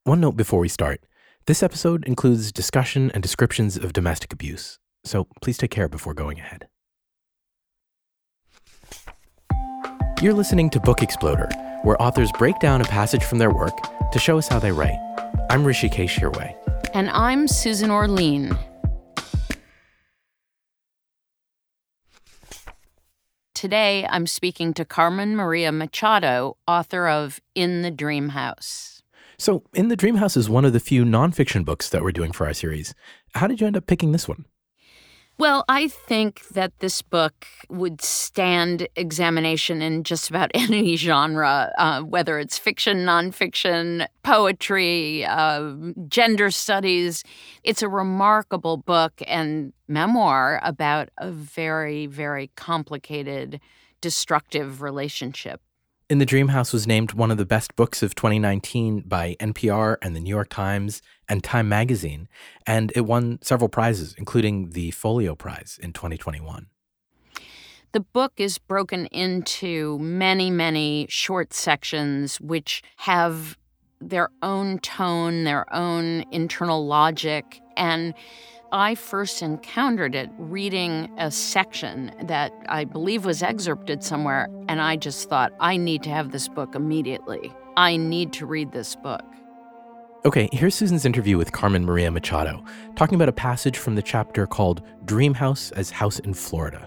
One note before we start. This episode includes discussion and descriptions of domestic abuse, so please take care before going ahead. You're listening to Book Exploder, where authors break down a passage from their work to show us how they write. I'm Rishikesh Hirway. And I'm Susan Orlean. Today, I'm speaking to Carmen Maria Machado, author of In the Dream House. So, In the Dream House is one of the few nonfiction books that we're doing for our series. How did you end up picking this one? Well, I think that this book would stand examination in just about any genre, whether it's fiction, nonfiction, poetry, gender studies. It's a remarkable book and memoir about a very, very complicated, destructive relationship. In the Dream House was named one of the best books of 2019 by NPR and the New York Times and Time Magazine, and it won several prizes, including the Folio Prize in 2021. The book is broken into many, many short sections which have their own tone, their own internal logic, and I first encountered it reading a section that I believe was excerpted somewhere, and I just thought, I need to have this book immediately. I need to read this book. Okay, here's Susan's interview with Carmen Maria Machado, talking about a passage from the chapter called Dream House as House in Florida.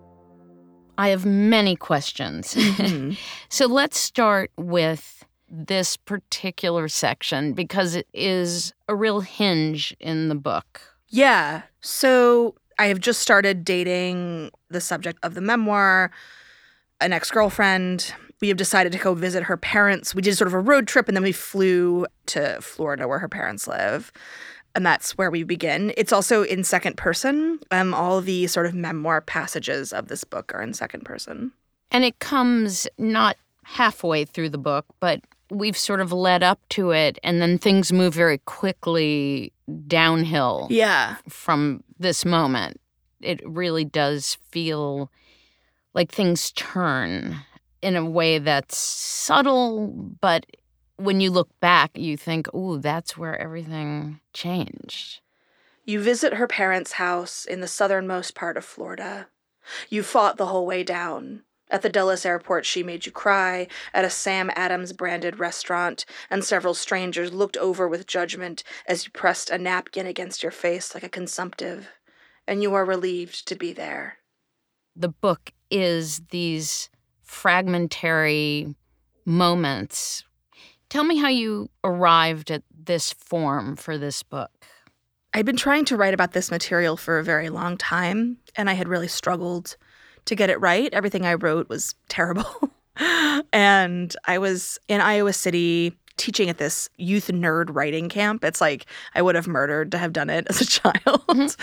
I have many questions. So let's start with this particular section because it is a real hinge in the book. Yeah. So I have just started dating the subject of the memoir, an ex-girlfriend. We have decided to go visit her parents. We did sort of a road trip, and then we flew to Florida where her parents live. And that's where we begin. It's also in second person. All the sort of memoir passages of this book are in second person. And it comes not halfway through the book, but we've sort of led up to it, and then things move very quickly downhill from this moment. It really does feel like things turn in a way that's subtle, but when you look back, you think, ooh, that's where everything changed. You visit her parents' house in the southernmost part of Florida. You fought the whole way down. At the Dulles airport, she made you cry. At a Sam Adams-branded restaurant, and several strangers looked over with judgment as you pressed a napkin against your face like a consumptive. And you are relieved to be there. The book is these fragmentary moments. Tell me how you arrived at this form for this book. I'd been trying to write about this material for a very long time, and I had really struggled to get it right. Everything I wrote was terrible. And I was in Iowa City teaching at this youth nerd writing camp. It's like I would have murdered to have done it as a child.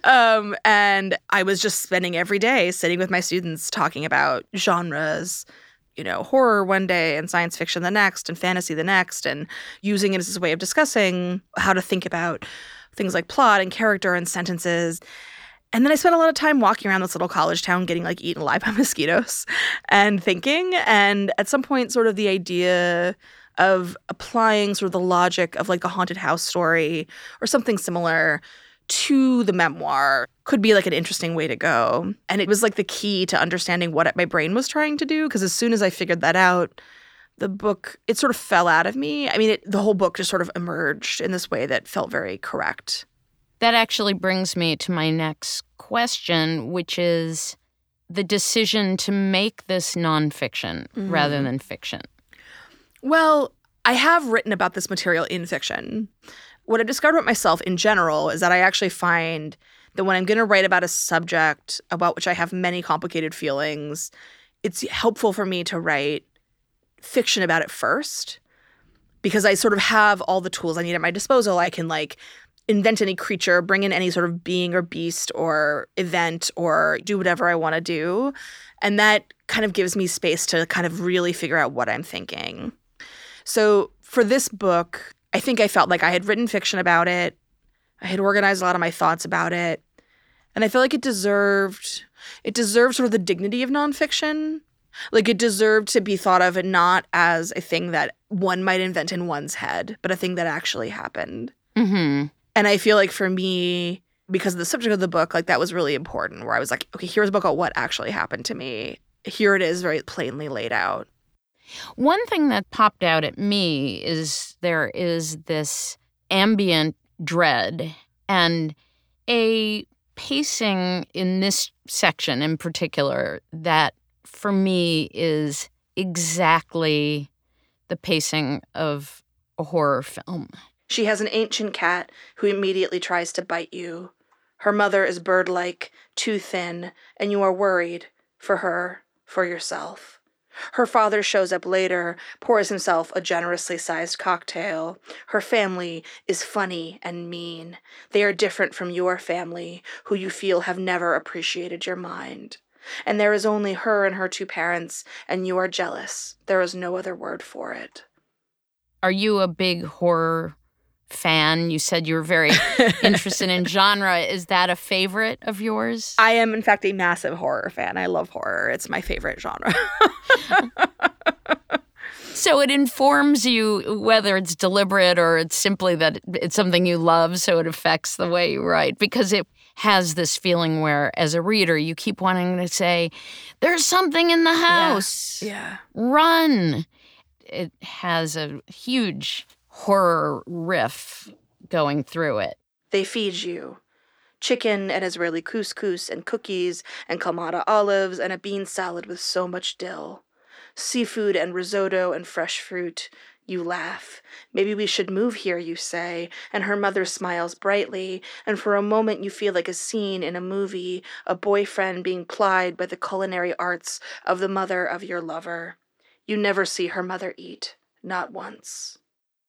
And I was just spending every day sitting with my students talking about genres, horror one day and science fiction the next and fantasy the next, and using it as a way of discussing how to think about things like plot and character and sentences. And then I spent a lot of time walking around this little college town getting eaten alive by mosquitoes and thinking. And at some point, sort of the idea of applying sort of the logic of the haunted house story or something similar to the memoir could be an interesting way to go. And it was the key to understanding what my brain was trying to do, because as soon as I figured that out, the book, it sort of fell out of me. I mean, the whole book just sort of emerged in this way that felt very correct. That actually brings me to my next question, which is the decision to make this nonfiction rather than fiction. Well, I have written about this material in fiction. What I discovered about myself in general is that I actually find that when I'm going to write about a subject about which I have many complicated feelings, it's helpful for me to write fiction about it first, because I sort of have all the tools I need at my disposal. I can invent any creature, bring in any sort of being or beast or event, or do whatever I want to do. And that kind of gives me space to kind of really figure out what I'm thinking. So for this book, I think I felt like I had written fiction about it. I had organized a lot of my thoughts about it. And I felt like it deserved sort of the dignity of nonfiction. Like, it deserved to be thought of and not as a thing that one might invent in one's head, but a thing that actually happened. Mm-hmm. And I feel like for me, because of the subject of the book, like, that was really important, where I was like, okay, here's a book about what actually happened to me. Here it is, very plainly laid out. One thing that popped out at me is there is this ambient dread and a pacing in this section in particular that for me is exactly the pacing of a horror film. She has an ancient cat who immediately tries to bite you. Her mother is bird-like, too thin, and you are worried for her, for yourself. Her father shows up later, pours himself a generously sized cocktail. Her family is funny and mean. They are different from your family, who you feel have never appreciated your mind. And there is only her and her two parents, and you are jealous. There is no other word for it. Are you a big horror fan? You said you were very interested in genre. Is that a favorite of yours? I am, in fact, a massive horror fan. I love horror. It's my favorite genre. So it informs you, whether it's deliberate or it's simply that it's something you love, so it affects the way you write. Because it has this feeling where, as a reader, you keep wanting to say, there's something in the house. Yeah. Run. It has a huge horror riff going through it. They feed you chicken and Israeli couscous and cookies and Kalamata olives and a bean salad with so much dill. Seafood and risotto and fresh fruit. You laugh. Maybe we should move here, you say, and her mother smiles brightly, and for a moment you feel like a scene in a movie, a boyfriend being plied by the culinary arts of the mother of your lover. You never see her mother eat, not once.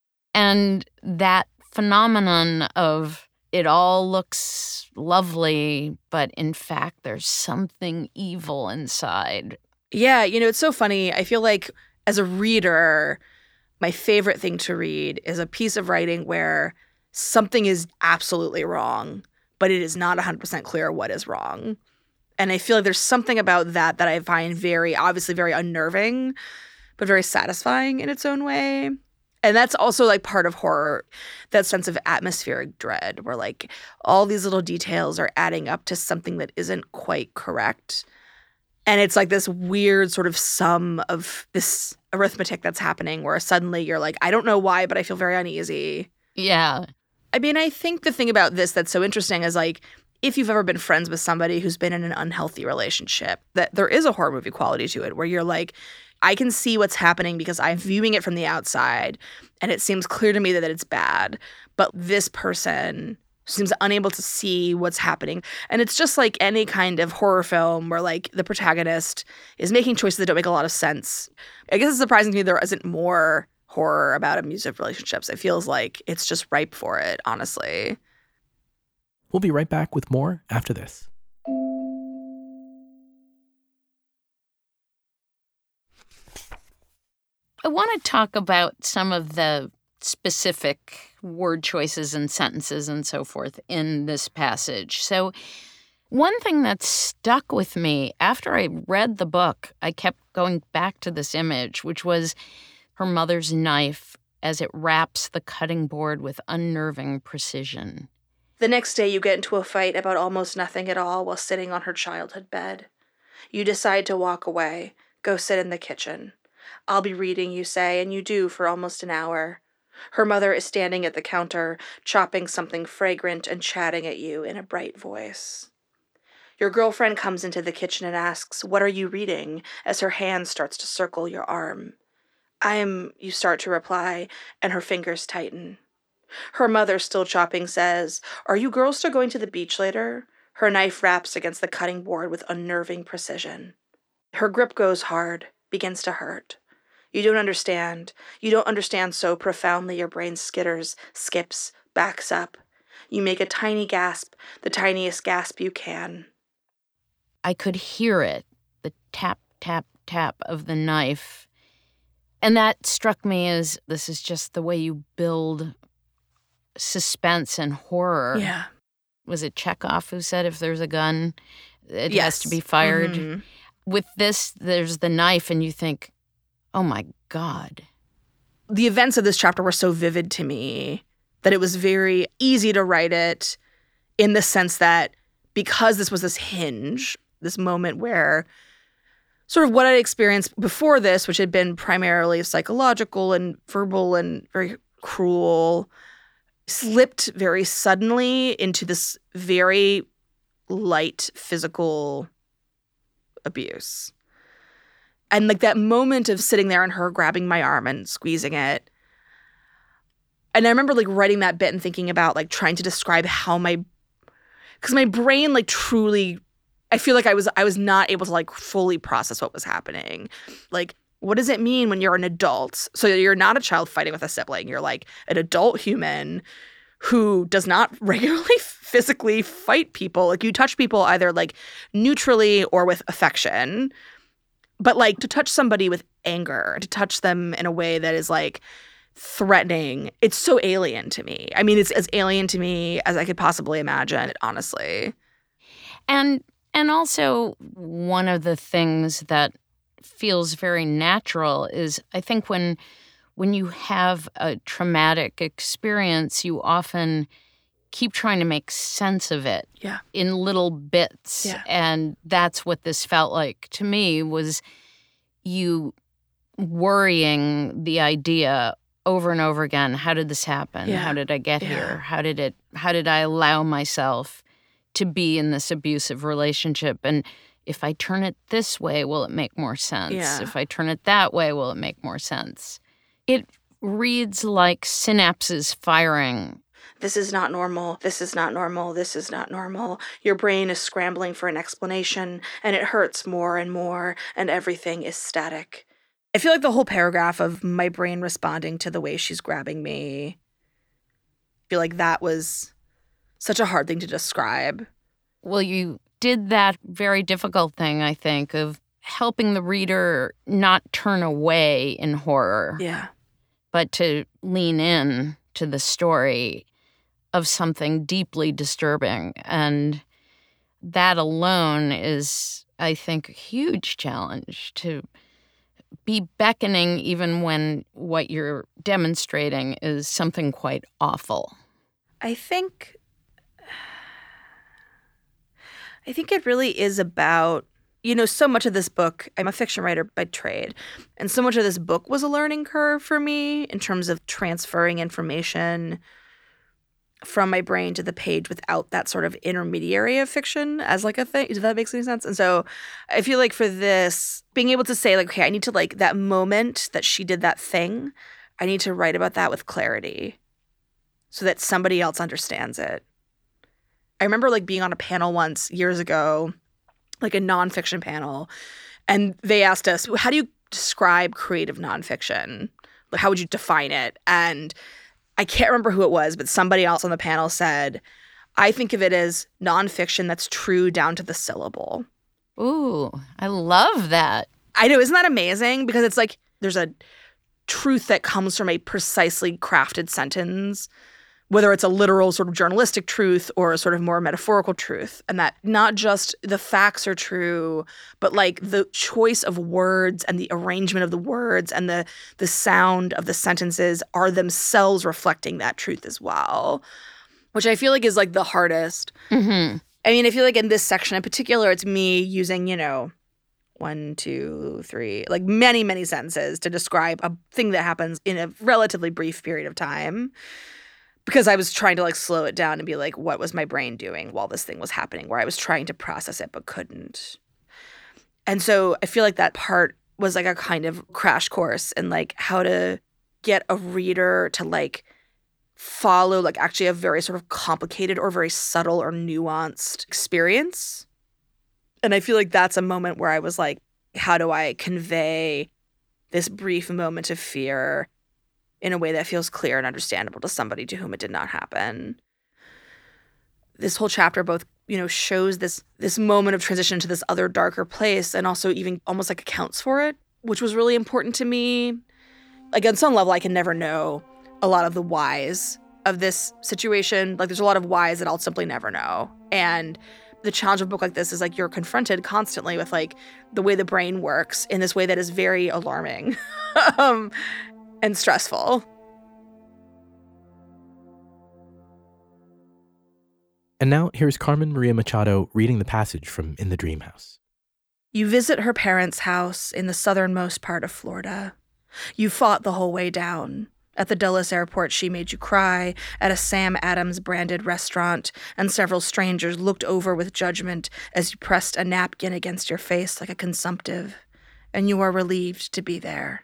And that phenomenon of it all looks lovely, but in fact there's something evil inside. Yeah, it's so funny. I feel like as a reader, my favorite thing to read is a piece of writing where something is absolutely wrong, but it is not 100% clear what is wrong. And I feel like there's something about that I find obviously very unnerving, but very satisfying in its own way. And that's also like part of horror, that sense of atmospheric dread where like all these little details are adding up to something that isn't quite correct. And it's like this weird sort of sum of this arithmetic that's happening where suddenly you're like, I don't know why, but I feel very uneasy. Yeah. I mean, I think the thing about this that's so interesting is like, if you've ever been friends with somebody who's been in an unhealthy relationship, that there is a horror movie quality to it where you're like, I can see what's happening because I'm viewing it from the outside and it seems clear to me that it's bad. But this person seems unable to see what's happening. And it's just like any kind of horror film where like the protagonist is making choices that don't make a lot of sense. I guess it's surprising to me there isn't more horror about abusive relationships. It feels like it's just ripe for it, honestly. We'll be right back with more after this. I want to talk about some of the specific word choices and sentences and so forth in this passage. So one thing that stuck with me after I read the book, I kept going back to this image, which was her mother's knife as it wraps the cutting board with unnerving precision. The next day you get into a fight about almost nothing at all while sitting on her childhood bed. You decide to walk away, go sit in the kitchen. I'll be reading, you say, and you do for almost an hour. Her mother is standing at the counter, chopping something fragrant and chatting at you in a bright voice. Your girlfriend comes into the kitchen and asks, "What are you reading?" as her hand starts to circle your arm. You start to reply, and her fingers tighten. Her mother, still chopping, says, "Are you girls still going to the beach later?" Her knife raps against the cutting board with unnerving precision. Her grip goes hard, begins to hurt. You don't understand. You don't understand so profoundly your brain skitters, skips, backs up. You make a tiny gasp, the tiniest gasp you can. I could hear it, the tap, tap, tap of the knife. And that struck me as this is just the way you build suspense and horror. Yeah. Was it Chekhov who said if there's a gun, it has to be fired? Mm-hmm. with this, there's the knife, and you think, oh my God. The events of this chapter were so vivid to me that it was very easy to write it in the sense that because this was this hinge, this moment where sort of what I'd experienced before this, which had been primarily psychological and verbal and very cruel, slipped very suddenly into this very light physical abuse. And like that moment of sitting there and her grabbing my arm and squeezing it. And I remember like writing that bit and thinking about like trying to describe how because my brain like truly, I feel like I was not able to like fully process what was happening. Like, what does it mean when you're an adult? So you're not a child fighting with a sibling. You're like an adult human who does not regularly physically fight people. Like you touch people either like neutrally or with affection. But like to touch somebody with anger, to touch them in a way that is like threatening, it's so alien to me. I mean, it's as alien to me as I could possibly imagine, honestly. And also one of the things that feels very natural is I think when you have a traumatic experience, you often keep trying to make sense of it in little bits. Yeah. And that's what this felt like to me, was you worrying the idea over and over again. How did this happen? Yeah. How did I get here? How did I allow myself to be in this abusive relationship? And if I turn it this way, will it make more sense? Yeah. If I turn it that way, will it make more sense? It reads like synapses firing. This is not normal. This is not normal. This is not normal. Your brain is scrambling for an explanation, and it hurts more and more, and everything is static. I feel like the whole paragraph of my brain responding to the way she's grabbing me, I feel like that was such a hard thing to describe. Well, you did that very difficult thing, I think, of helping the reader not turn away in horror. Yeah. But to lean in to the story of something deeply disturbing. And that alone is, I think, a huge challenge, to be beckoning even when what you're demonstrating is something quite awful. I think it really is about, so much of this book, I'm a fiction writer by trade, and so much of this book was a learning curve for me in terms of transferring information from my brain to the page without that sort of intermediary of fiction as like a thing. Does that make any sense? And so I feel like for this, being able to say like, okay, I need to like that moment that she did that thing, I need to write about that with clarity so that somebody else understands it. I remember like being on a panel once years ago, like a nonfiction panel, and they asked us, how do you describe creative nonfiction? Like, how would you define it? And I can't remember who it was, but somebody else on the panel said, I think of it as nonfiction that's true down to the syllable. Ooh, I love that. I know. Isn't that amazing? Because it's like there's a truth that comes from a precisely crafted sentence, whether it's a literal sort of journalistic truth or a sort of more metaphorical truth. And that not just the facts are true, but like the choice of words and the arrangement of the words and the sound of the sentences are themselves reflecting that truth as well, which I feel like is like the hardest. Mm-hmm. I mean, I feel like in this section in particular, it's me using, 1, 2, 3, like many, many sentences to describe a thing that happens in a relatively brief period of time. Because I was trying to like slow it down and be like, what was my brain doing while this thing was happening, where I was trying to process it but couldn't. And so I feel like that part was like a kind of crash course in like how to get a reader to like follow like actually a very sort of complicated or very subtle or nuanced experience. And I feel like that's a moment where I was like, how do I convey this brief moment of fear in a way that feels clear and understandable to somebody to whom it did not happen? This whole chapter both, shows this moment of transition to this other darker place and also even almost like accounts for it, which was really important to me. Like on some level, I can never know a lot of the whys of this situation. Like there's a lot of whys that I'll simply never know. And The challenge of a book like this is like you're confronted constantly with like the way the brain works in this way that is very alarming and stressful. And now here's Carmen Maria Machado reading the passage from In the Dream House. You visit her parents' house in the southernmost part of Florida. You fought the whole way down. At the Dulles airport, she made you cry. At a Sam Adams branded restaurant, and several strangers looked over with judgment as you pressed a napkin against your face like a consumptive, and you are relieved to be there.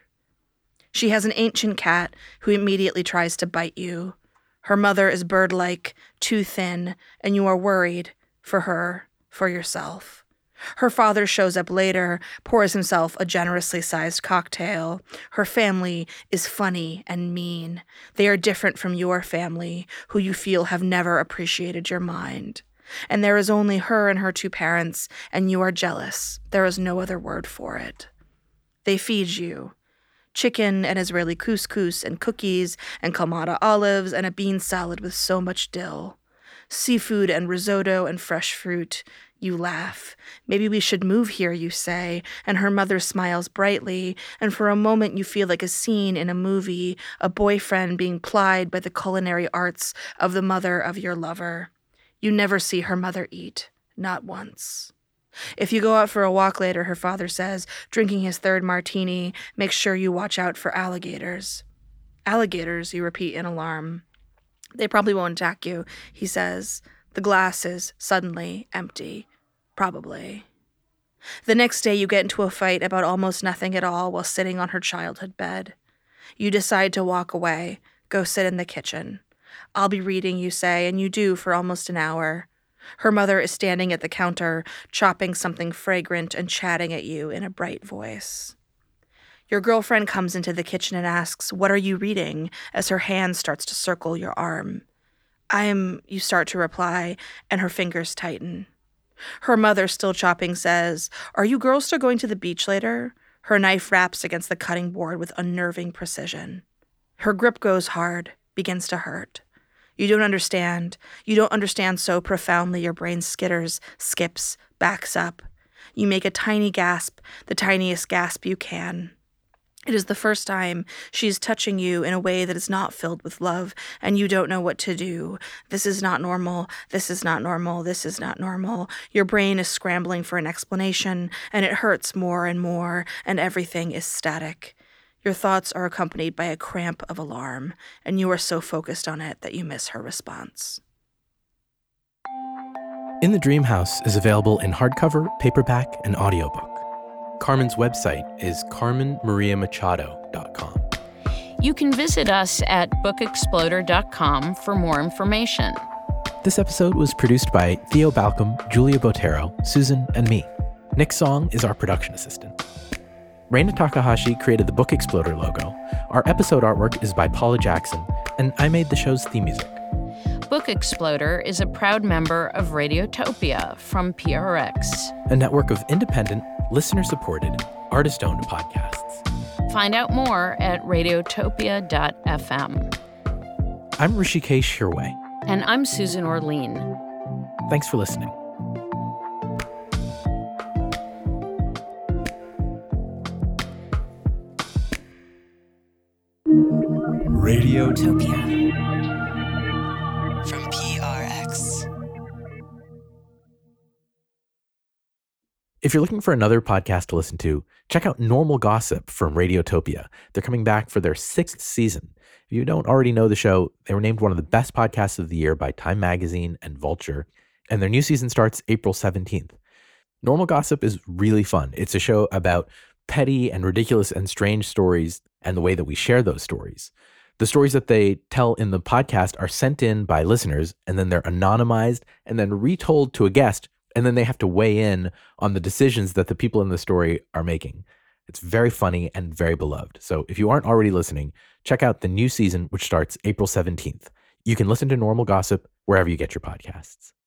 She has an ancient cat who immediately tries to bite you. Her mother is bird-like, too thin, and you are worried for her, for yourself. Her father shows up later, pours himself a generously sized cocktail. Her family is funny and mean. They are different from your family, who you feel have never appreciated your mind. And there is only her and her two parents, and you are jealous. There is no other word for it. They feed you. Chicken and Israeli couscous and cookies and Kalamata olives and a bean salad with so much dill. Seafood and risotto and fresh fruit. You laugh. Maybe we should move here, you say, and her mother smiles brightly, and for a moment you feel like a scene in a movie, a boyfriend being plied by the culinary arts of the mother of your lover. You never see her mother eat, not once. If you go out for a walk later, her father says, drinking his third martini, make sure you watch out for alligators. Alligators, you repeat in alarm. They probably won't attack you, he says. The glass is suddenly empty. Probably. The next day you get into a fight about almost nothing at all while sitting on her childhood bed. You decide to walk away, go sit in the kitchen. I'll be reading, you say, and you do for almost an hour. Her mother is standing at the counter, chopping something fragrant and chatting at you in a bright voice. Your girlfriend comes into the kitchen and asks, "What are you reading?" as her hand starts to circle your arm. You start to reply, and her fingers tighten. Her mother, still chopping, says, "Are you girls still going to the beach later?" Her knife raps against the cutting board with unnerving precision. Her grip goes hard, begins to hurt. You don't understand. You don't understand so profoundly your brain skitters, skips, backs up. You make a tiny gasp, the tiniest gasp you can. It is the first time she is touching you in a way that is not filled with love, and you don't know what to do. This is not normal. This is not normal. This is not normal. Your brain is scrambling for an explanation, and it hurts more and more, and everything is static. Your thoughts are accompanied by a cramp of alarm, and you are so focused on it that you miss her response. In the Dream House is available in hardcover, paperback, and audiobook. Carmen's website is carmenmariamachado.com. You can visit us at bookexploder.com for more information. This episode was produced by Theo Balcom, Julia Botero, Susan, and me. Nick Song is our production assistant. Reina Takahashi created the Book Exploder logo. Our episode artwork is by Paula Jackson, and I made the show's theme music. Book Exploder is a proud member of Radiotopia from PRX, a network of independent, listener-supported, artist-owned podcasts. Find out more at radiotopia.fm. I'm Rishikesh Hirway. And I'm Susan Orlean. Thanks for listening. Radiotopia from PRX. If you're looking for another podcast to listen to, check out Normal Gossip from Radiotopia. They're coming back for their 6th season. If you don't already know the show, they were named one of the best podcasts of the year by Time Magazine and Vulture, and their new season starts April 17th. Normal Gossip is really fun. It's a show about petty and ridiculous and strange stories and the way that we share those stories. The stories that they tell in the podcast are sent in by listeners, and then they're anonymized and then retold to a guest, and then they have to weigh in on the decisions that the people in the story are making. It's very funny and very beloved. So if you aren't already listening, check out the new season, which starts April 17th. You can listen to Normal Gossip wherever you get your podcasts.